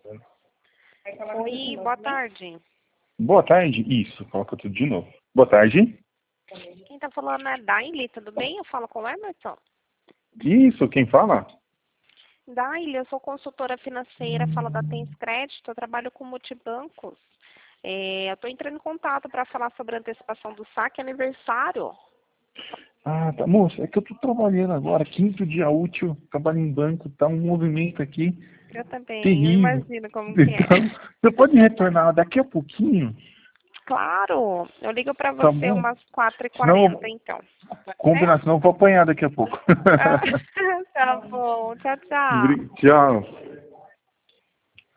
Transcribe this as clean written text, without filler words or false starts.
Oi, boa tarde. Boa tarde. Isso, coloca tudo de novo. Boa tarde. Quem tá falando é Daily, tudo bem? Eu falo com o Emerson. Isso, quem fala? Daily, eu sou consultora financeira, falo da Tens Crédito, eu trabalho com multibancos. Eu estou entrando em contato para falar sobre a antecipação do saque aniversário. Ah, tá. Moça, é que eu tô trabalhando agora, quinto dia útil, trabalho em banco, tá um movimento aqui Eu também, eu terrível. imagino como que é. Então, você pode retornar daqui a pouquinho? Claro, eu ligo para Tá você bom? umas Senão, 4h40, então. combinar, senão eu vou apanhar daqui a pouco. Ah, tá bom, tchau, tchau. Tchau.